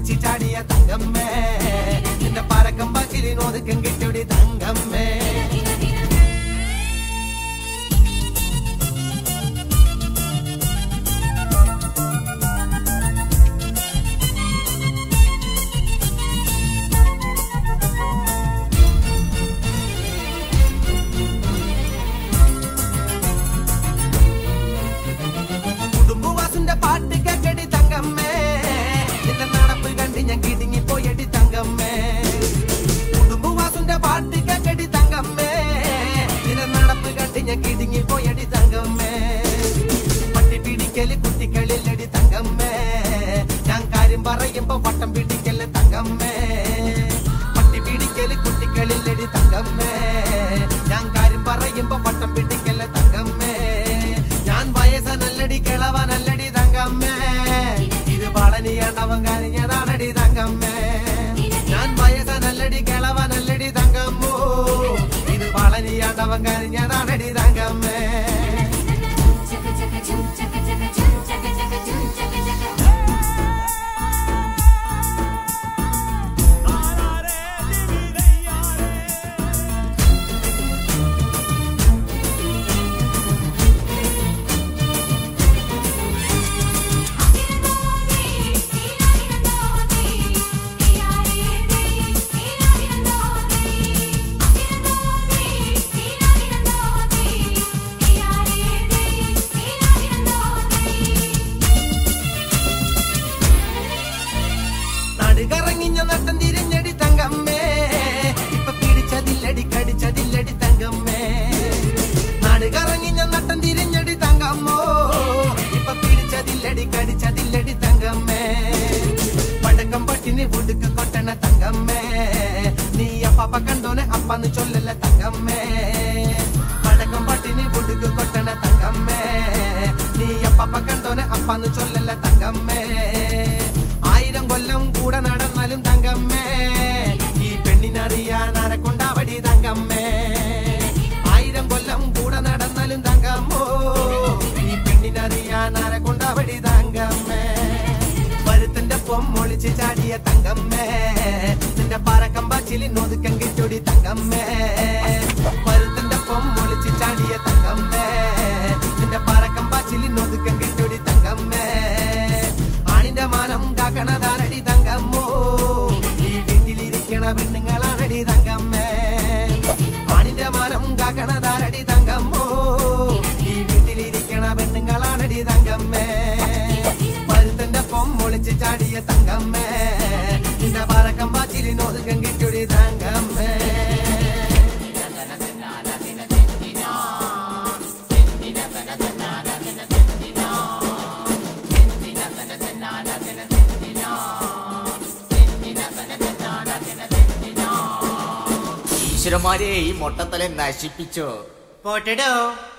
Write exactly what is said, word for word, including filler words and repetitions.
ഒളിച്ച് ചാടിയ തങ്കമ്മേ നിന്റെ പറക്കം പച്ചിലിനൊതുക്കം കിട്ടൊടി തങ്കമ്മേ പാട്ട് കേക്കടി തങ്കമ്മേ നിന്റെ നടപ്പ് കണ്ട് ഞാൻ കിടുങ്ങി പോയടി തങ്കമ്മേ കുടുംബവാസുന്റെ പാട്ട് കേക്കടി തങ്കമ്മേ നിന്റെ നടപ്പ് കണ്ട് ഞാൻ കിടുങ്ങി പോയടി തങ്കമ്മേ പട്ടി പിടിക്കല് കുട്ടികളില്ലടി തങ്കമ്മേ ഞാൻ കാര്യം പറയുമ്പോ വട്ടം പിടിക്കല് തങ്കമ്മേ പട്ടി പിടിക്കല് കുട്ടികളില്ലടി തങ്കമ്മേ ഞാൻ കാര്യം പറയുമ്പോ വട്ടം പിടിക്കല് തങ്കമ്മേ ഞാൻ വയസ്സനല്ലടി കിളവനല്ലടി തങ്കമ്മേ ഇത് പളനിയാണ്ടവൻ കരിഞ്ഞതാണടി തങ്കമ്മേ ഞാൻ വയസ്സനല്ലടി കിളവനല്ലടി തങ്കമ്മോ ഇത് പളനിയാണ്ടവൻ കരിഞ്ഞതാണടി തങ്കമ്മേ കറങ്ങിഞ്ഞ നട്ടം തിരിഞ്ഞടി തങ്കമ്മേ ഇപ്പൊ പിടിച്ചതില്ലടി കടിച്ചതില്ലടി തങ്കമ്മേ നാട് കറങ്ങിഞ്ഞ നട്ടം തിരിഞ്ഞടി തങ്കമ്മോ ഇപ്പൊ പിടിച്ചതില്ലടി കടിച്ചതില്ലടി തങ്കമ്മേ പടക്കം പട്ടിന് ഉടുക്ക് കൊട്ടണ തങ്കമ്മേ നീ അപ്പാപ്പ കണ്ടോനെ അപ്പാന്ന് ചൊല്ലല്ല തങ്കമ്മേ പടക്കം പട്ടിന് ഉടുക്ക് കൊട്ടണ തങ്കമ്മേ നീ അപ്പാപ്പ കണ്ടോനെ അപ്പാന്ന് ചൊല്ലല്ല തങ്കമ്മേ ആയിരം കൊല്ലം കൂടെ നടന്നാലും തങ്കമ്മേ ഈ പെണ്ണിനറിയാൻ ആരെക്കൊണ്ടാവടി തങ്കമ്മേ ആയിരം കൊല്ലം കൂടെ നടന്നാലും തങ്കമ്മോ ഈ പെണ്ണിനറിയാൻ ആരെക്കൊണ്ടാവടി തങ്കമ്മേ പരുത്തന്റെ പൊമ്മൊളിച്ച് ചാടിയ തങ്കമ്മേ നിന്റെ പറക്കം പച്ചിലിനൊതുക്കം കിട്ടൊടി തങ്കമ്മേ പരുത്തന്റെ പൊമ്മൊളിച്ച് ചാടിയ തങ്കമ്മേ നിന്റെ പറക്കം പച്ചിലിനൊതുക്കം കിട്ടൊടി തങ്കമ്മേ ആണിന്റെ മാനം കാക്കണതാരടി തങ്കമ്മോ ഈ വീട്ടിലിരിക്കണ പെണ്ണുങ്ങളാണടി തങ്കമ്മേ ആണിന്റെ മാനം കാക്കണതാരടി തങ്കമ്മോ ഈ വീട്ടിലിരിക്കണ പെണ്ണുങ്ങളാണടി തങ്കമ്മേ പരുത്തന്റെ പൊമ്മൊളിച്ച് ചാടിയ തങ്കമ്മേ നിന്റെ പറക്കം പാച്ചിലിനൊതുക്കം കിട്ടൊടി തങ്കമ്മേ ഈശ്വരന്മാരെ ഈ മൊട്ടത്തല നശിപ്പിച്ചോ പോട്ടെടോ.